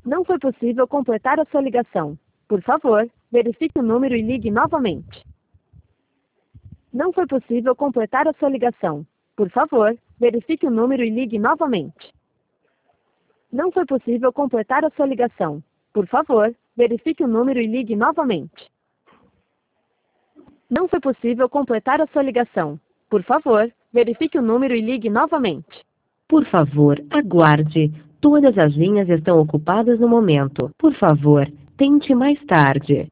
Não foi possível completar a sua ligação. Por favor, verifique o número e ligue novamente. Não foi possível completar a sua ligação. Por favor, verifique o número e ligue novamente. Não foi possível completar a sua ligação. Por favor, verifique o número e ligue novamente. Não foi possível completar a sua ligação. Por favor, verifique o número e ligue novamente. Por favor, aguarde. Todas as linhas estão ocupadas no momento. Por favor, tente mais tarde.